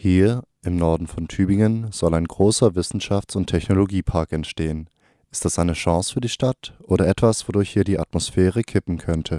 Hier, im Norden von Tübingen, soll ein großer Wissenschafts- und Technologiepark entstehen. Ist das eine Chance für die Stadt oder etwas, wodurch hier die Atmosphäre kippen könnte?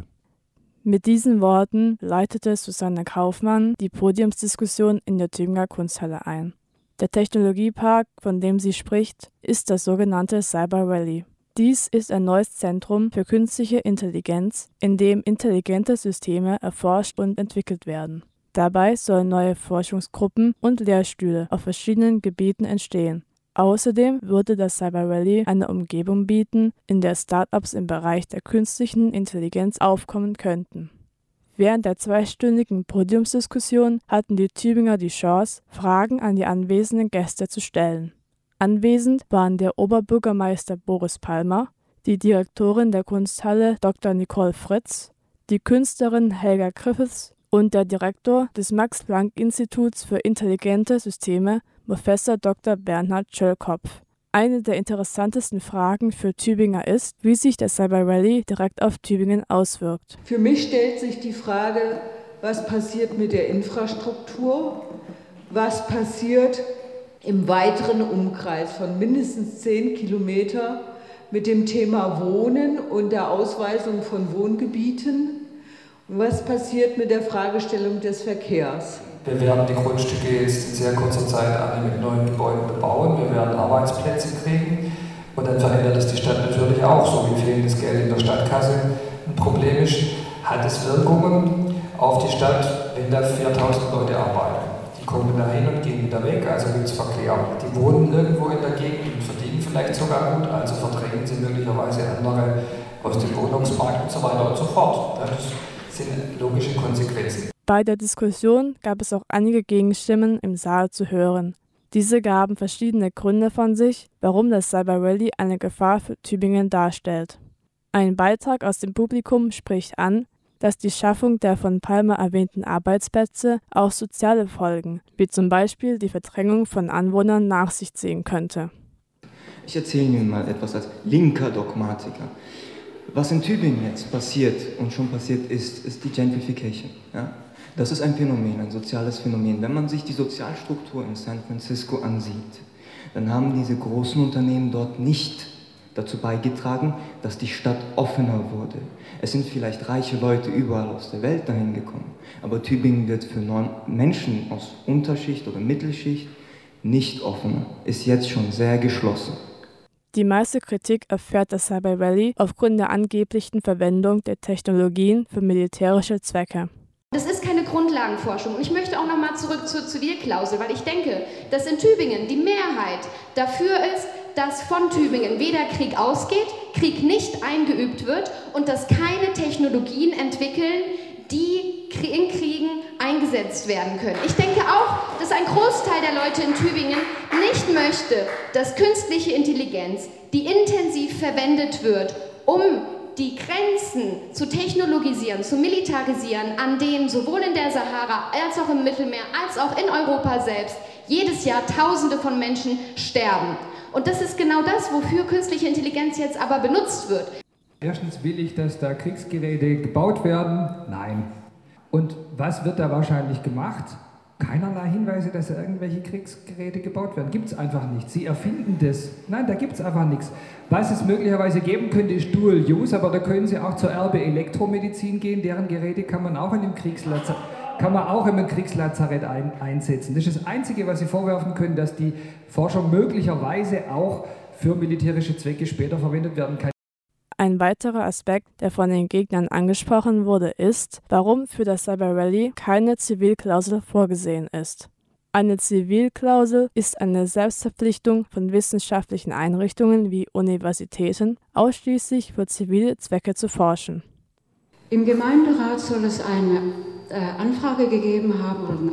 Mit diesen Worten leitete Susanne Kaufmann die Podiumsdiskussion in der Tübinger Kunsthalle ein. Der Technologiepark, von dem sie spricht, ist das sogenannte Cyber Valley. Dies ist ein neues Zentrum für künstliche Intelligenz, in dem intelligente Systeme erforscht und entwickelt werden. Dabei sollen neue Forschungsgruppen und Lehrstühle auf verschiedenen Gebieten entstehen. Außerdem würde das Cyber Valley eine Umgebung bieten, in der Start-ups im Bereich der künstlichen Intelligenz aufkommen könnten. Während der zweistündigen Podiumsdiskussion hatten die Tübinger die Chance, Fragen an die anwesenden Gäste zu stellen. Anwesend waren der Oberbürgermeister Boris Palmer, die Direktorin der Kunsthalle Dr. Nicole Fritz, die Künstlerin Helga Griffiths und der Direktor des Max-Planck-Instituts für intelligente Systeme, Professor Dr. Bernhard Schöllkopf. Eine der interessantesten Fragen für Tübinger ist, wie sich der Cyber Valley direkt auf Tübingen auswirkt. Für mich stellt sich die Frage, was passiert mit der Infrastruktur, was passiert im weiteren Umkreis von mindestens 10 Kilometer mit dem Thema Wohnen und der Ausweisung von Wohngebieten und was passiert mit der Fragestellung des Verkehrs. Wir werden die Grundstücke jetzt in sehr kurzer Zeit alle mit neuen Gebäuden bebauen, wir werden Arbeitsplätze kriegen und dann verändert es die Stadt natürlich auch, so wie fehlendes Geld in der Stadtkasse ein Problem ist, hat es Wirkungen auf die Stadt, wenn da 4000 Leute arbeiten. Die kommen da hin und gehen wieder weg, also gibt es Verkehr. Die wohnen irgendwo in der Gegend und verdienen vielleicht sogar gut, also verdrängen sie möglicherweise andere aus dem Wohnungsmarkt und so weiter und so fort. Das sind logische Konsequenzen. Bei der Diskussion gab es auch einige Gegenstimmen im Saal zu hören. Diese gaben verschiedene Gründe von sich, warum das Cyber Valley eine Gefahr für Tübingen darstellt. Ein Beitrag aus dem Publikum spricht an, dass die Schaffung der von Palmer erwähnten Arbeitsplätze auch soziale Folgen, wie zum Beispiel die Verdrängung von Anwohnern, nach sich ziehen könnte. Ich erzähle Ihnen mal etwas als linker Dogmatiker. Was in Tübingen jetzt passiert und schon passiert ist die Gentrification. Ja? Das ist ein Phänomen, ein soziales Phänomen. Wenn man sich die Sozialstruktur in San Francisco ansieht, dann haben diese großen Unternehmen dort nicht dazu beigetragen, dass die Stadt offener wurde. Es sind vielleicht reiche Leute überall aus der Welt dahin gekommen, aber Tübingen wird für Menschen aus Unterschicht oder Mittelschicht nicht offener, ist jetzt schon sehr geschlossen. Die meiste Kritik erfährt das Cyber Valley aufgrund der angeblichen Verwendung der Technologien für militärische Zwecke. Das ist keine Grundlagenforschung. Und ich möchte auch nochmal zurück zur Zivilklausel, weil ich denke, dass in Tübingen die Mehrheit dafür ist, dass von Tübingen weder Krieg ausgeht, Krieg nicht eingeübt wird und dass keine Technologien entwickeln, die in Kriegen eingesetzt werden können. Ich denke auch, dass ein Großteil der Leute in Tübingen nicht möchte, dass künstliche Intelligenz, die intensiv verwendet wird, um die Grenzen zu technologisieren, zu militarisieren, an denen sowohl in der Sahara als auch im Mittelmeer, als auch in Europa selbst jedes Jahr Tausende von Menschen sterben. Und das ist genau das, wofür künstliche Intelligenz jetzt aber benutzt wird. Erstens will ich, dass da Kriegsgeräte gebaut werden? Nein. Und was wird da wahrscheinlich gemacht? Keinerlei Hinweise, dass da irgendwelche Kriegsgeräte gebaut werden. Gibt es einfach nicht. Sie erfinden das. Nein, da gibt es einfach nichts. Was es möglicherweise geben könnte, ist Dual Use, aber da können Sie auch zur Erbe Elektromedizin gehen. Deren Geräte kann man auch in einem Kriegslazarett einsetzen. Das ist das Einzige, was Sie vorwerfen können, dass die Forschung möglicherweise auch für militärische Zwecke später verwendet werden kann. Ein weiterer Aspekt, der von den Gegnern angesprochen wurde, ist, warum für das Cyber Valley keine Zivilklausel vorgesehen ist. Eine Zivilklausel ist eine Selbstverpflichtung von wissenschaftlichen Einrichtungen wie Universitäten, ausschließlich für zivile Zwecke zu forschen. Im Gemeinderat soll es eine Anfrage gegeben haben,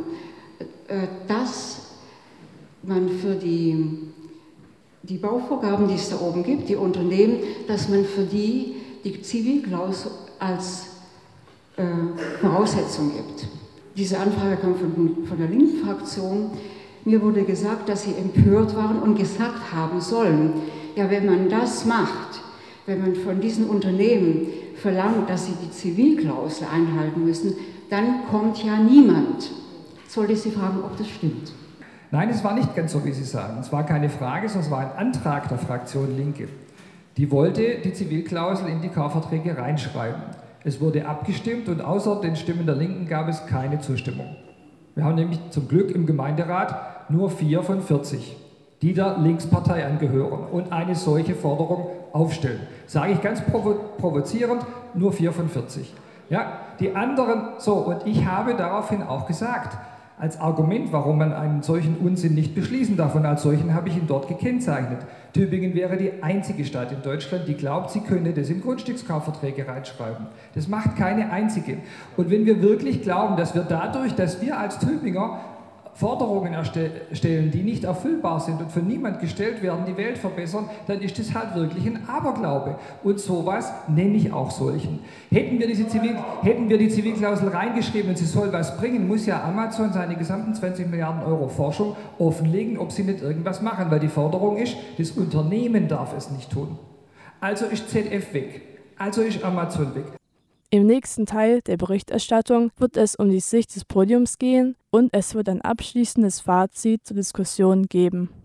dass man für die Bauvorgaben, die es da oben gibt, die Unternehmen, dass man für die Zivilklausel als Voraussetzung gibt. Diese Anfrage kam von der linken Fraktion. Mir wurde gesagt, dass sie empört waren und gesagt haben sollen, ja, wenn man das macht, wenn man von diesen Unternehmen verlangt, dass sie die Zivilklausel einhalten müssen, dann kommt ja niemand sollte ich Sie fragen, ob das stimmt. Nein, es war nicht ganz so, wie Sie sagen. Es war keine Frage, sondern es war ein Antrag der Fraktion Linke. Die wollte die Zivilklausel in die Kaufverträge reinschreiben. Es wurde abgestimmt und außer den Stimmen der Linken gab es keine Zustimmung. Wir haben nämlich zum Glück im Gemeinderat nur 4 von 40, die der Linkspartei angehören und eine solche Forderung aufstellen. Sage ich ganz provozierend, nur 4 von 40. Ja, die anderen, so, und ich habe daraufhin auch gesagt, als Argument, warum man einen solchen Unsinn nicht beschließen darf, und als solchen habe ich ihn dort gekennzeichnet. Tübingen wäre die einzige Stadt in Deutschland, die glaubt, sie könne das in Grundstückskaufverträge reinschreiben. Das macht keine einzige. Und wenn wir wirklich glauben, dass wir dadurch, dass wir als Tübinger Forderungen stellen, die nicht erfüllbar sind und von niemand gestellt werden, die Welt verbessern, dann ist das halt wirklich ein Aberglaube. Und sowas nenne ich auch solchen. Hätten wir die Zivilklausel reingeschrieben und sie soll was bringen, muss ja Amazon seine gesamten 20 Milliarden Euro Forschung offenlegen, ob sie nicht irgendwas machen, weil die Forderung ist, das Unternehmen darf es nicht tun. Also ist ZF weg, also ist Amazon weg. Im nächsten Teil der Berichterstattung wird es um die Sicht des Podiums gehen und es wird ein abschließendes Fazit zur Diskussion geben.